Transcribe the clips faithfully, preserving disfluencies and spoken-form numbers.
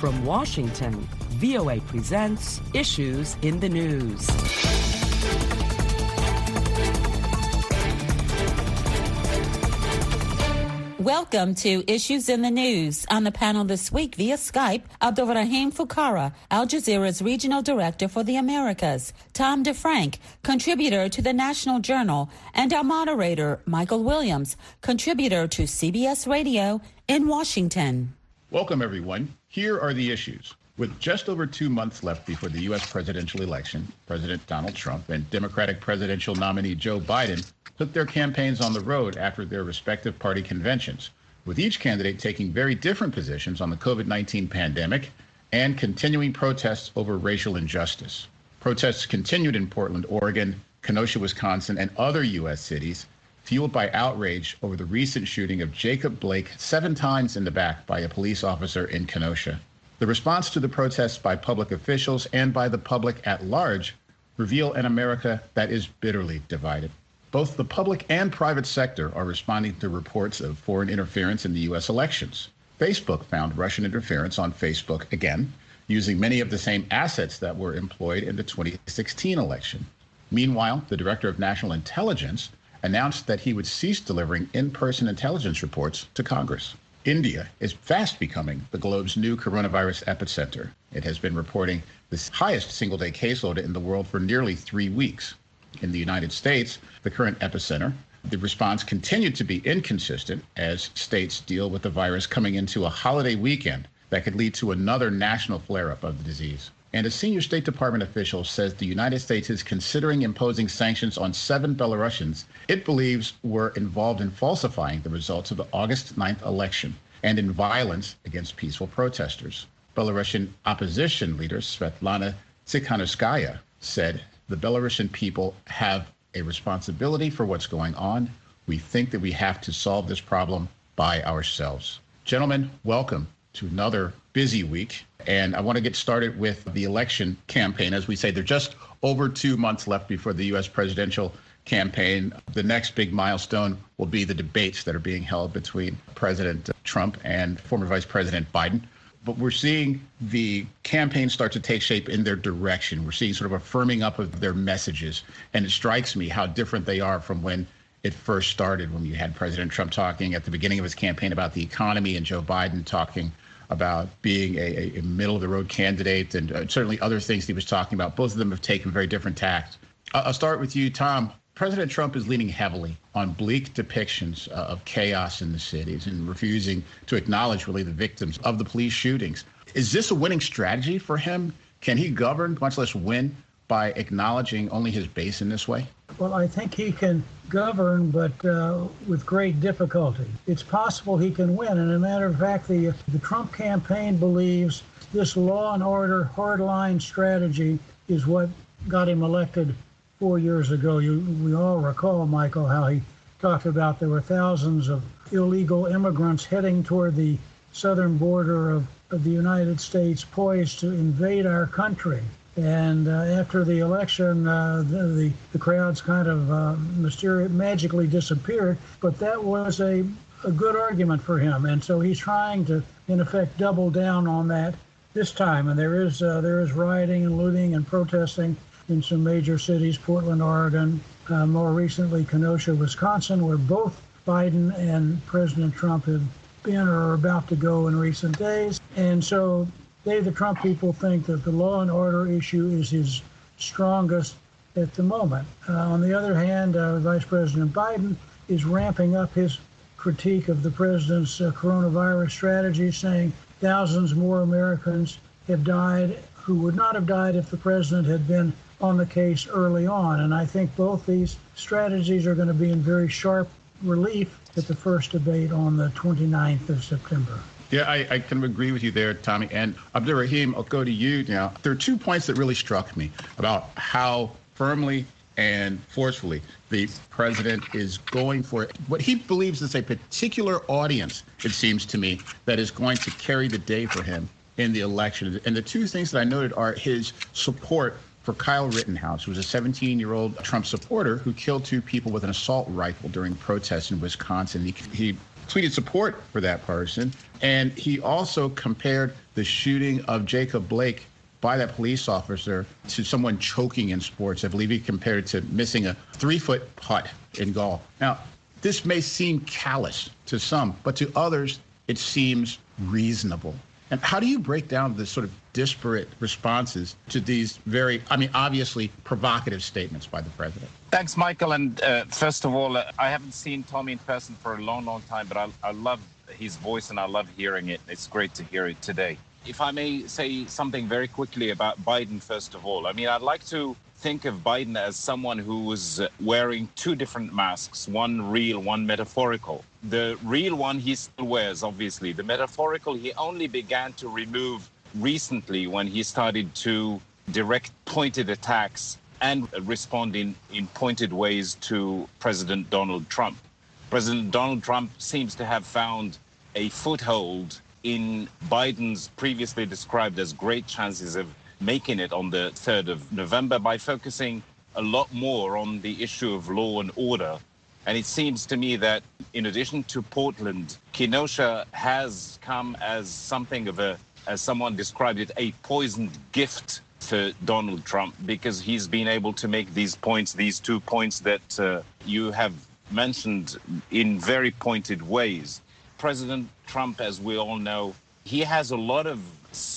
From Washington, V O A presents Issues in the News. Welcome to Issues in the News. On the panel this week via Skype, Abdulrahim Fukara, Al Jazeera's regional director for the Americas, Tom DeFrank, contributor to the National Journal, and our moderator, Michael Williams, contributor to C B S Radio in Washington. Welcome, everyone. Here are the issues. With just over two months left before the U S presidential election, President Donald Trump and Democratic presidential nominee Joe Biden took their campaigns on the road after their respective party conventions, with each candidate taking very different positions on the COVID nineteen pandemic and continuing protests over racial injustice. Protests continued in Portland, Oregon, Kenosha, Wisconsin, and other U S cities, fueled by outrage over the recent shooting of Jacob Blake seven times in the back by a police officer in Kenosha. The response to the protests by public officials and by the public at large reveal an America that is bitterly divided. Both the public and private sector are responding to reports of foreign interference in the U S elections. Facebook found Russian interference on Facebook again, using many of the same assets that were employed in the twenty sixteen election. Meanwhile, the Director of National Intelligence announced that he would cease delivering in-person intelligence reports to Congress. India is fast becoming the globe's new coronavirus epicenter. It has been reporting the highest single-day caseload in the world for nearly three weeks. In the United States, the current epicenter, the response continued to be inconsistent as states deal with the virus coming into a holiday weekend that could lead to another national flare-up of the disease. And a senior State Department official says the United States is considering imposing sanctions on seven Belarusians it believes were involved in falsifying the results of the August ninth election and in violence against peaceful protesters. Belarusian opposition leader Svetlana Tsikhanouskaya said the Belarusian people have a responsibility for what's going on. We think that we have to solve this problem by ourselves. Gentlemen, welcome to another busy week. And I want to get started with the election campaign. As we say, there's just over two months left before the U S presidential campaign. The next big milestone will be the debates that are being held between President Trump and former Vice President Biden. But we're seeing the campaign start to take shape in their direction. We're seeing sort of a firming up of their messages. And it strikes me how different they are from when it first started, when you had President Trump talking at the beginning of his campaign about the economy and Joe Biden talking about being a, a middle-of-the-road candidate and uh, certainly other things he was talking about. Both of them have taken very different tacks. I'll start with you, Tom. President Trump is leaning heavily on bleak depictions uh, of chaos in the cities and refusing to acknowledge really the victims of the police shootings. Is this a winning strategy for him? Can he govern, much less win, by acknowledging only his base in this way? Well, I think he can govern, but uh, with great difficulty. It's possible he can win. And as a matter of fact, the, the Trump campaign believes this law and order hardline strategy is what got him elected four years ago. You, we all recall, Michael, how he talked about there were thousands of illegal immigrants heading toward the southern border of, of the United States, poised to invade our country. And uh, after the election, uh, the, the the crowds kind of uh, mysterious, magically disappeared. But that was a, a good argument for him, and so he's trying to, in effect, double down on that this time. And there is uh, there is rioting and looting and protesting in some major cities: Portland, Oregon, uh, more recently Kenosha, Wisconsin, where both Biden and President Trump have been or are about to go in recent days. And so they, the Trump people, think that the law and order issue is his strongest at the moment. Uh, on the other hand, uh, Vice President Biden is ramping up his critique of the president's uh, coronavirus strategy, saying thousands more Americans have died who would not have died if the president had been on the case early on. And I think both these strategies are going to be in very sharp relief at the first debate on the twenty-ninth of September. Yeah, I, I kind of agree with you there, Tommy. And Abdulrahim, I'll go to you now. There are two points that really struck me about how firmly and forcefully the president is going for what he believes is a particular audience, it seems to me, that is going to carry the day for him in the election. And the two things that I noted are his support for Kyle Rittenhouse, who was a seventeen-year-old Trump supporter who killed two people with an assault rifle during protests in Wisconsin. He, he tweeted support for that person. And he also compared the shooting of Jacob Blake by that police officer to someone choking in sports. I believe he compared it to missing a three-foot putt in golf. Now, this may seem callous to some, but to others, it seems reasonable. And how do you break down the sort of disparate responses to these very, I mean, obviously provocative statements by the president? Thanks, Michael. And uh, first of all, uh, I haven't seen Tommy in person for a long, long time, but I, I love his voice and I love hearing it. It's great to hear it today. If I may say something very quickly about Biden, first of all, I mean, I'd like to think of Biden as someone who was wearing two different masks, one real, one metaphorical. The real one he still wears, obviously. The metaphorical he only began to remove recently when he started to direct pointed attacks and respond in, in pointed ways to President Donald Trump. President Donald Trump seems to have found a foothold in Biden's previously described as great chances of making it on the third of November by focusing a lot more on the issue of law and order. And it seems to me that in addition to Portland, Kenosha has come as something of a, as someone described it, a poisoned gift for Donald Trump, because he's been able to make these points, these two points that uh, you have mentioned in very pointed ways. President Trump, as we all know, he has a lot of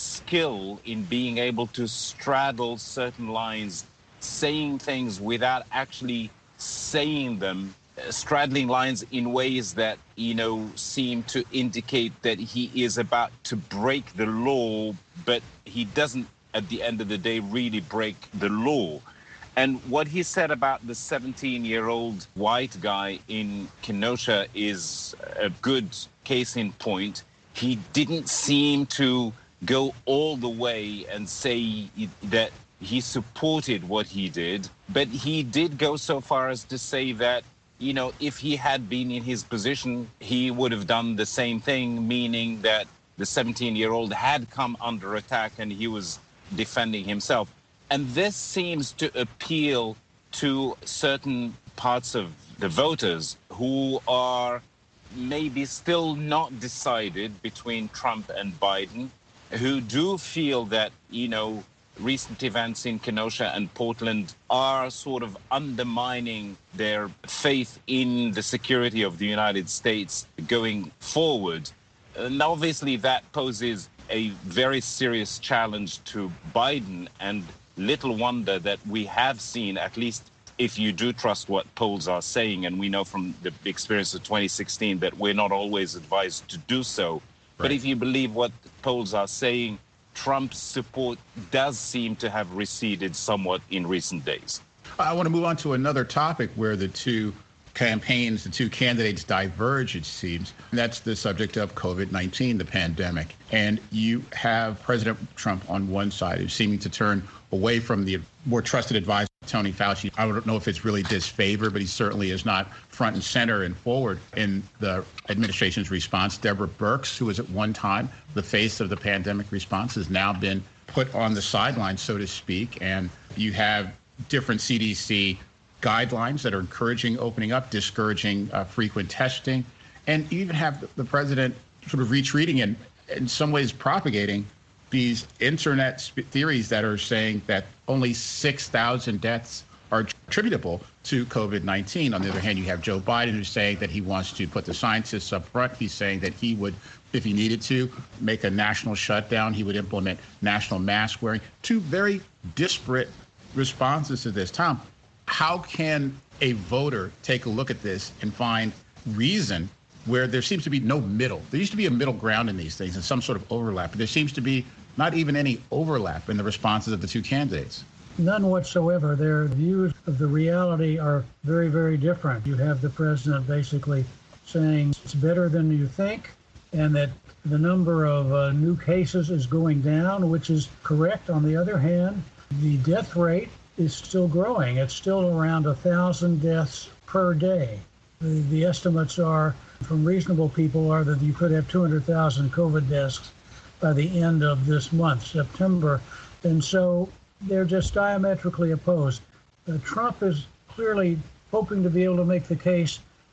skill in being able to straddle certain lines, saying things without actually saying them, straddling lines in ways that, you know, seem to indicate that he is about to break the law, but he doesn't, at the end of the day, really break the law. And what he said about the seventeen-year-old white guy in Kenosha is a good case in point. He didn't seem to go all the way and say that he supported what he did, but he did go so far as to say that, you know, if he had been in his position, he would have done the same thing, meaning that the seventeen-year-old had come under attack and he was defending himself. And this seems to appeal to certain parts of the voters who are maybe still not decided between Trump and Biden, who do feel that, you know, recent events in Kenosha and Portland are sort of undermining their faith in the security of the United States going forward. And obviously that poses a very serious challenge to Biden, and little wonder that we have seen, at least if you do trust what polls are saying, and we know from the experience of twenty sixteen that we're not always advised to do so. Right. But if you believe what the polls are saying, Trump's support does seem to have receded somewhat in recent days. I want to move on to another topic where the two campaigns, the two candidates diverge, it seems. And that's the subject of COVID nineteen, the pandemic. And you have President Trump on one side, who's seeming to turn away from the more trusted advisor, Tony Fauci. I don't know if it's really disfavor, but he certainly is not front and center and forward in the administration's response. Deborah Birx, who was at one time the face of the pandemic response, has now been put on the sidelines, so to speak. And you have different C D C guidelines that are encouraging opening up, discouraging uh, frequent testing. And you even have the president sort of retreating and in some ways propagating these internet sp- theories that are saying that only six thousand deaths are attributable to COVID nineteen. On the other hand, you have Joe Biden, who's saying that he wants to put the scientists up front. He's saying that he would, if he needed to, make a national shutdown. He would implement national mask wearing. Two very disparate responses to this. Tom, how can a voter take a look at this and find reason where there seems to be no middle? There used to be a middle ground in these things and some sort of overlap, but there seems to be not even any overlap in the responses of the two candidates. None whatsoever. Their views of the reality are very, very different. You have the president basically saying it's better than you think, and that the number of uh, new cases is going down, which is correct. On the other hand, the death rate is still growing. It's still around one thousand deaths per day. The, the estimates are from reasonable people are that you could have two hundred thousand COVID deaths by the end of this month, September. And so they're just diametrically opposed. Uh, Trump is clearly hoping to be able to make the case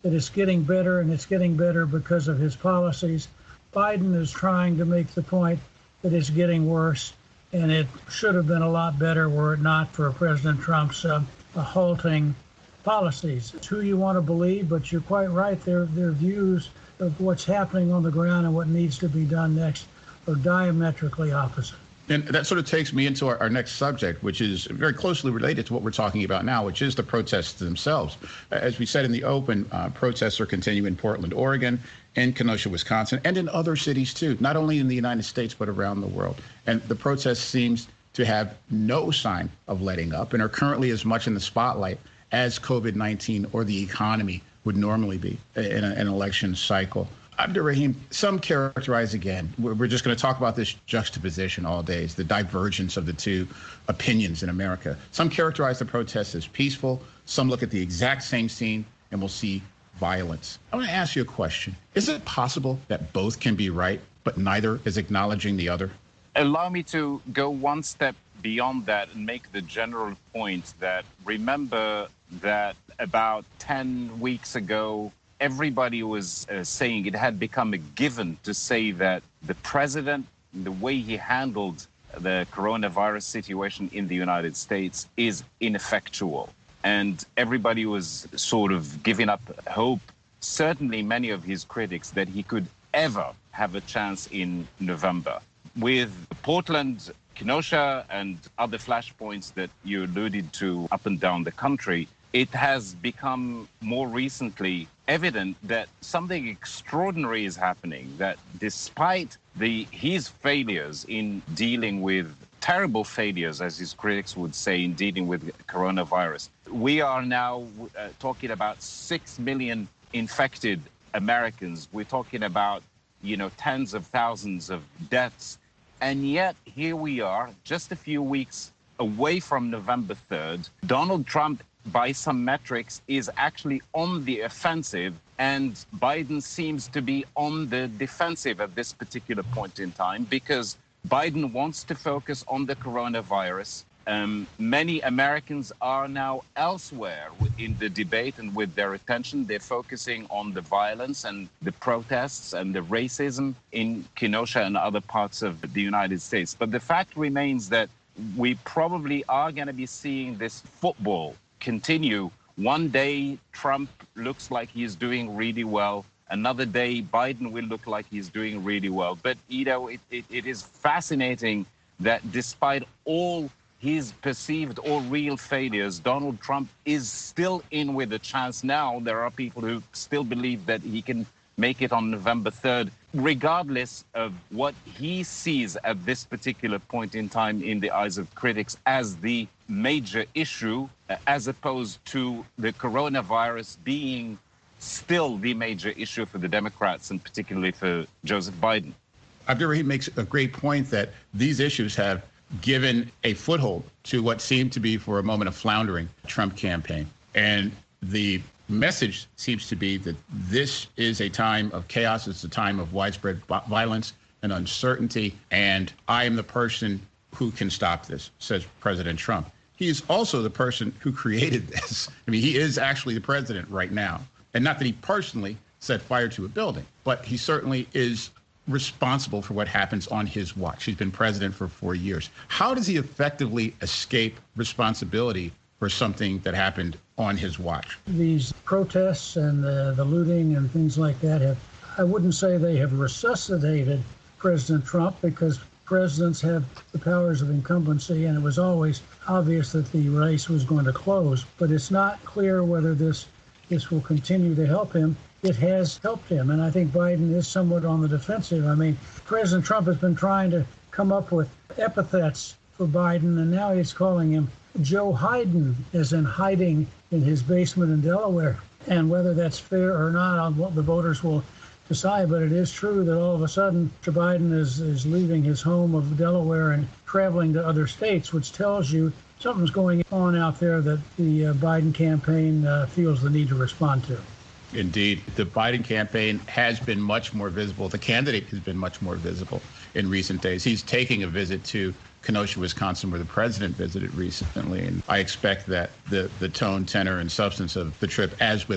that it's getting better, and it's getting better because of his policies. Biden is trying to make the point that it's getting worse, and it should have been a lot better were it not for President Trump's uh, halting policies. It's who you want to believe, but you're quite right. Their, their views of what's happening on the ground and what needs to be done next are diametrically opposite. And that sort of takes me into our, our next subject, which is very closely related to what we're talking about now, which is the protests themselves. As we said in the open, uh, protests are continuing in Portland, Oregon, in Kenosha, Wisconsin, and in other cities, too, not only in the United States, but around the world. And the protest seems to have no sign of letting up and are currently as much in the spotlight as COVID nineteen or the economy would normally be in a, an election cycle. Abdur-Rahim, some characterize, again, we're just going to talk about this juxtaposition all day, the divergence of the two opinions in America. Some characterize the protests as peaceful. Some look at the exact same scene and will see violence. I want to ask you a question. Is it possible that both can be right, but neither is acknowledging the other? Allow me to go one step beyond that and make the general point that remember that about ten weeks ago, everybody was uh, saying it had become a given to say that the president, the way he handled the coronavirus situation in the United States is ineffectual. And everybody was sort of giving up hope, certainly many of his critics, that he could ever have a chance in November. With Portland, Kenosha, and other flashpoints that you alluded to up and down the country, it has become more recently evident that something extraordinary is happening, that despite the his failures in dealing with terrible failures, as his critics would say, in dealing with coronavirus, we are now uh, talking about six million infected Americans. We're talking about, you know, tens of thousands of deaths. And yet here we are, just a few weeks away from November third. Donald Trump, by some metrics, is actually on the offensive, and Biden seems to be on the defensive at this particular point in time because Biden wants to focus on the coronavirus. Um, many Americans are now elsewhere in the debate and with their attention. They're focusing on the violence and the protests and the racism in Kenosha and other parts of the United States. But the fact remains that we probably are going to be seeing this football continue. One day, Trump looks like he's doing really well. Another day, Biden will look like he's doing really well. But, you know, it, it, it is fascinating that despite all his perceived or real failures, Donald Trump is still in with a chance now. There are people who still believe that he can make it on November third, regardless of what he sees at this particular point in time in the eyes of critics as the major issue, as opposed to the coronavirus being still the major issue for the Democrats and particularly for Joseph Biden. Abdur-Rahim makes a great point that these issues have given a foothold to what seemed to be for a moment a floundering Trump campaign. And the message seems to be that this is a time of chaos. It's a time of widespread violence and uncertainty. And I am the person who can stop this, says President Trump. He is also the person who created this. I mean, he is actually the president right now. And not that he personally set fire to a building, but he certainly is responsible for what happens on his watch. He's been president for four years. How does he effectively escape responsibility for something that happened on his watch? These protests and the, the looting and things like that have, I wouldn't say they have resuscitated President Trump, because presidents have the powers of incumbency, and it was always obvious that the race was going to close. But it's not clear whether this this will continue to help him. It has helped him, and I think Biden is somewhat on the defensive. I mean, President Trump has been trying to come up with epithets for Biden, and now he's calling him Joe Hayden, as in hiding in his basement in Delaware. And whether that's fair or not, on what the voters will decide. But it is true that all of a sudden, Joe Biden is, is leaving his home of Delaware and traveling to other states, which tells you something's going on out there that the uh, Biden campaign uh, feels the need to respond to. Indeed. The Biden campaign has been much more visible. The candidate has been much more visible in recent days. He's taking a visit to Kenosha, Wisconsin, where the president visited recently. And I expect that the, the tone, tenor, and substance of the trip, as with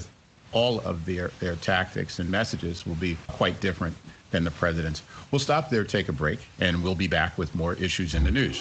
all of their, their tactics and messages will be quite different than the president's. We'll stop there, take a break, and we'll be back with more Issues in the News.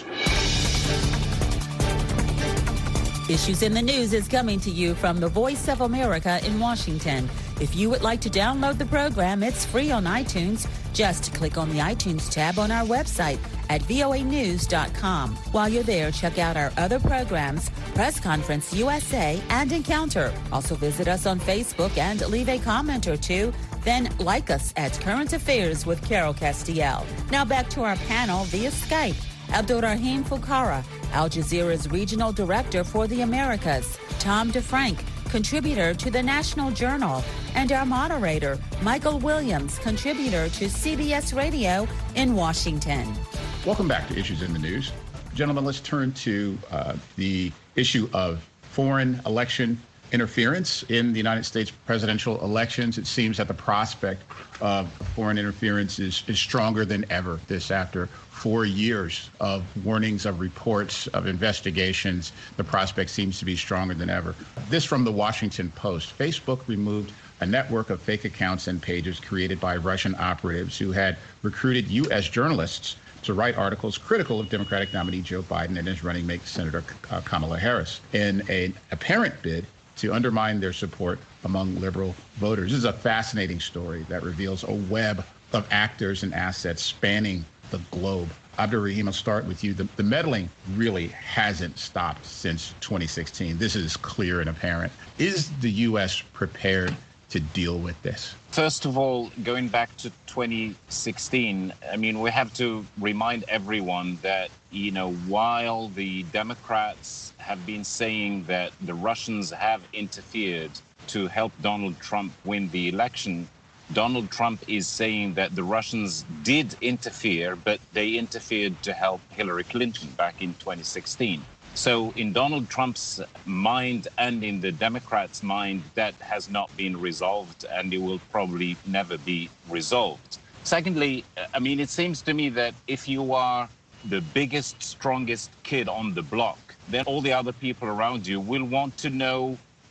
Issues in the News is coming to you from the Voice of America in Washington. If you would like to download the program, it's free on iTunes. Just click on the iTunes tab on our website at voa news dot com. While you're there, check out our other programs, Press Conference U S A and Encounter. Also visit us on Facebook and leave a comment or two. Then like us at Current Affairs with Carol Castiel. Now back to our panel via Skype. Abdurrahim Fukara, Al Jazeera's Regional Director for the Americas, Tom DeFrank, contributor to the National Journal, and our moderator, Michael Williams, contributor to C B S Radio in Washington. Welcome back to Issues in the News. Gentlemen, let's turn to uh, the issue of foreign election interference in the United States presidential elections. It seems that the prospect of foreign interference is, is stronger than ever this after four years of warnings, of reports, of investigations. The prospect seems to be stronger than ever. This from the Washington Post. Facebook removed a network of fake accounts and pages created by Russian operatives who had recruited U S journalists to write articles critical of Democratic nominee Joe Biden and his running mate, Senator uh, Kamala Harris, in an apparent bid to undermine their support among liberal voters. This is a fascinating story that reveals a web of actors and assets spanning the globe. Abdurrahim, I'll start with you. The, the meddling really hasn't stopped since twenty sixteen. This is clear and apparent. Is the U S prepared to deal with this? First of all, going back to twenty sixteen, I mean, we have to remind everyone that, you know, while the Democrats have been saying that the Russians have interfered to help Donald Trump win the election, Donald Trump is saying that the Russians did interfere, but they interfered to help Hillary Clinton back in twenty sixteen. So in Donald Trump's mind and in the Democrats' mind, that has not been resolved, and it will probably never be resolved. Secondly, I mean, it seems to me that if you are the biggest, strongest kid on the block, then all the other people around you will want to know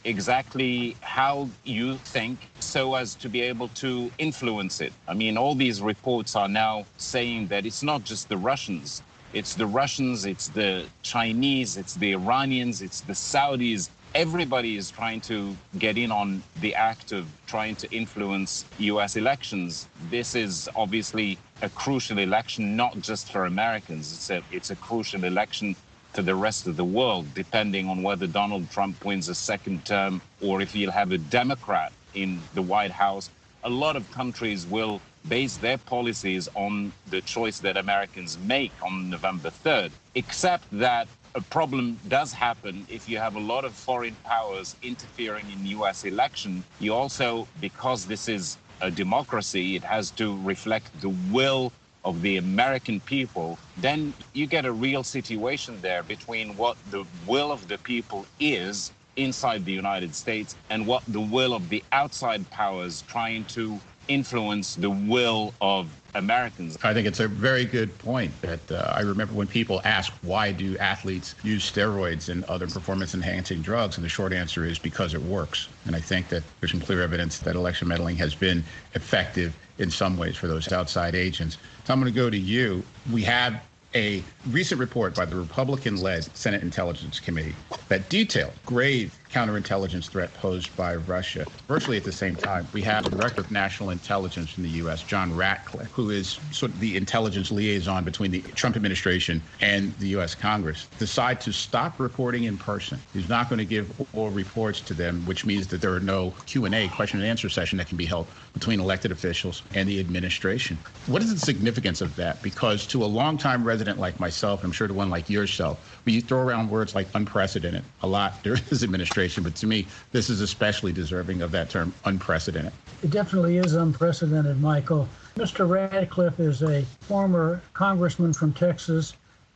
exactly how you think so as to be able to influence it. I mean, all these reports are now saying that it's not just the Russians. It's the Russians, it's the Chinese, it's the Iranians, it's the Saudis. Everybody is trying to get in on the act of trying to influence U S elections. This is obviously a crucial election, not just for Americans. It's a, it's a crucial election for the rest of the world, depending on whether Donald Trump wins a second term or if he'll have a Democrat in the White House. A lot of countries will base their policies on the choice that Americans make on November third, except that a problem does happen if you have a lot of foreign powers interfering in U S election. You also, because this is a democracy, it has to reflect the will of the American people. Then you get a real situation there between what the will of the people is inside the United States and what the will of the outside powers trying to influence the will of Americans. I think it's a very good point that uh, I remember when people ask, why do athletes use steroids and other performance-enhancing drugs? And the short answer is because it works. And I think that there's some clear evidence that election meddling has been effective in some ways for those outside agents. So I'm going to go to you. We have a recent report by the Republican-led Senate Intelligence Committee that detailed grave counterintelligence threat posed by Russia. Virtually at the same time, we have the Director of National Intelligence in the U S, John Ratcliffe, who is sort of the intelligence liaison between the Trump administration and the U S Congress, decide to stop reporting in person. He's not going to give oral reports to them, which means that there are no Q and A, question and answer session that can be held between elected officials and the administration. What is the significance of that? Because to a longtime resident like myself, and I'm sure to one like yourself, when you throw around words like unprecedented a lot during this administration, but to me, this is especially deserving of that term, unprecedented. It definitely is unprecedented, Michael. Mister Ratcliffe is a former congressman from Texas,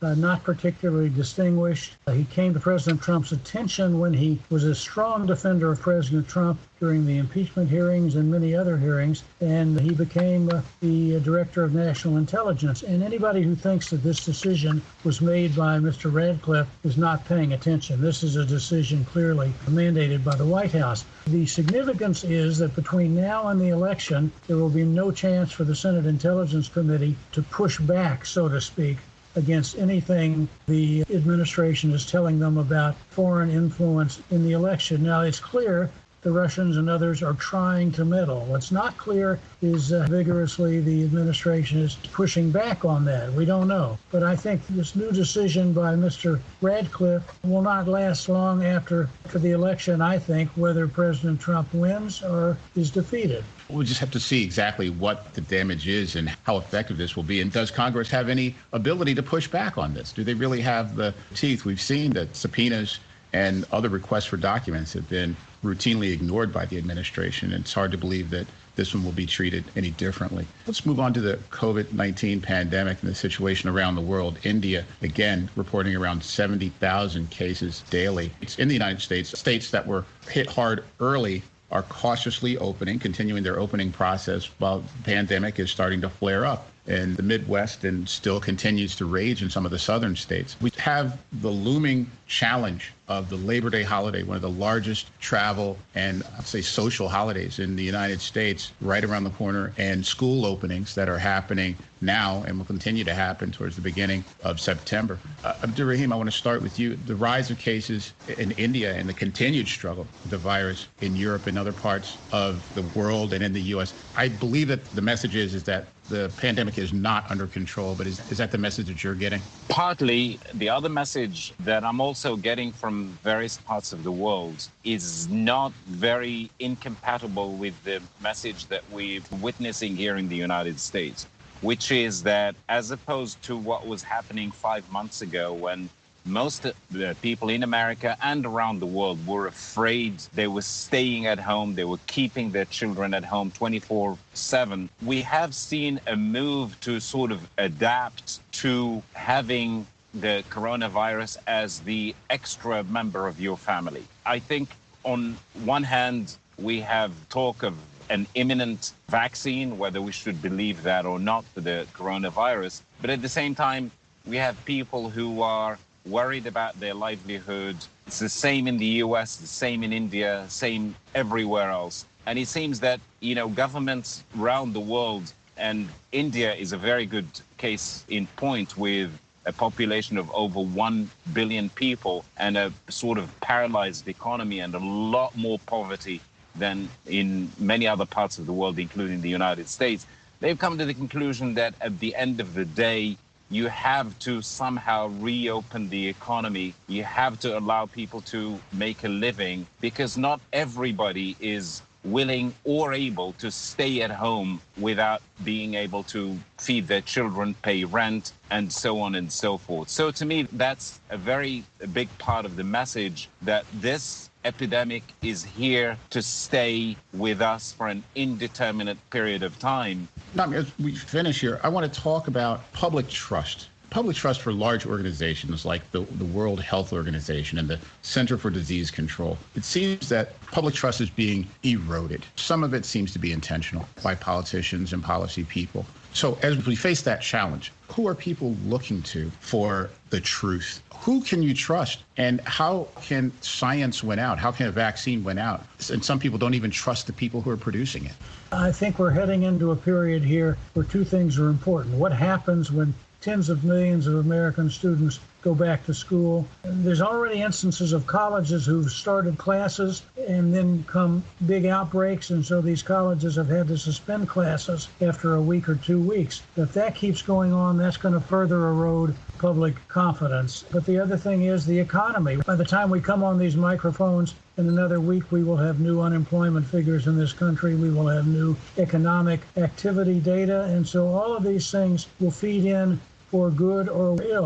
uh, not particularly distinguished. Uh, he came to President Trump's attention when he was a strong defender of President Trump during the impeachment hearings and many other hearings, and he became uh, the uh, Director of National Intelligence. And anybody who thinks that this decision was made by Mister Radcliffe is not paying attention. This is a decision clearly mandated by the White House. The significance is that between now and the election, there will be no chance for the Senate Intelligence Committee to push back, so to speak, against anything the administration is telling them about foreign influence in the election. Now, it's clear the Russians and others are trying to meddle. What's not clear is uh, vigorously the administration is pushing back on that. We don't know. But I think this new decision by Mister Radcliffe will not last long after for the election, I think, whether President Trump wins or is defeated. We'll just have to see exactly what the damage is and how effective this will be. And does Congress have any ability to push back on this? Do they really have the teeth? We've seen that subpoenas and other requests for documents have been routinely ignored by the administration. And it's hard to believe that this one will be treated any differently. Let's move on to the COVID nineteen pandemic and the situation around the world. India, again, reporting around seventy thousand cases daily. It's in the United States. States that were hit hard early are cautiously opening, continuing their opening process while the pandemic is starting to flare up in the Midwest and still continues to rage in some of the southern states. We have the looming challenge of the Labor Day holiday, one of the largest travel and I'd say social holidays in the United States, right around the corner, and school openings that are happening now and will continue to happen towards the beginning of September. Uh, Abdur Rahim, I want to start with you. The rise of cases in India and the continued struggle with the virus in Europe and other parts of the world and in the U S. I believe that the message is, is that the pandemic is not under control, but is, is that the message that you're getting? Partly. The other message that I'm also getting from various parts of the world is not very incompatible with the message that we're witnessing here in the United States, which is that as opposed to what was happening five months ago when most of the people in America and around the world were afraid, they were staying at home, they were keeping their children at home twenty-four seven. We have seen a move to sort of adapt to having the coronavirus as the extra member of your family. I think on one hand, we have talk of an imminent vaccine, whether we should believe that or not for the coronavirus. But at the same time, we have people who are worried about their livelihood. It's the same in the U S, the same in India, same everywhere else. And it seems that, you know, governments around the world, and India is a very good case in point with a population of over one billion people and a sort of paralyzed economy and a lot more poverty than in many other parts of the world, including the United States. They've come to the conclusion that at the end of the day, you have to somehow reopen the economy. You have to allow people to make a living because not everybody is willing or able to stay at home without being able to feed their children, pay rent, and so on and so forth. So to me, that's a very big part of the message that this epidemic is here to stay with us for an indeterminate period of time. Now, as we finish here, I want to talk about public trust. Public trust for large organizations like the, the World Health Organization and the Center for Disease Control. It seems that public trust is being eroded. Some of it seems to be intentional by politicians and policy people. So as we face that challenge, who are people looking to for the truth? Who can you trust? And how can science win out? How can a vaccine win out? And some people don't even trust the people who are producing it. I think we're heading into a period here where two things are important. What happens when tens of millions of American students go back to school? There's already instances of colleges who've started classes and then come big outbreaks, and so these colleges have had to suspend classes after a week or two weeks. If that keeps going on, that's going to further erode public confidence. But the other thing is the economy. By the time we come on these microphones in another week, we will have new unemployment figures in this country. We will have new economic activity data. And so all of these things will feed in for good or ill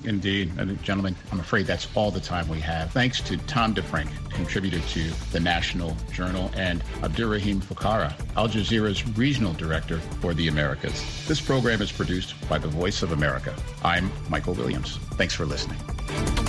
Indeed. And gentlemen, I'm afraid that's all the time we have. Thanks to Tom DeFrank, contributor to the National Journal, and Abdurrahim Fuqara, Al Jazeera's regional director for the Americas. This program is produced by the Voice of America. I'm Michael Williams. Thanks for listening.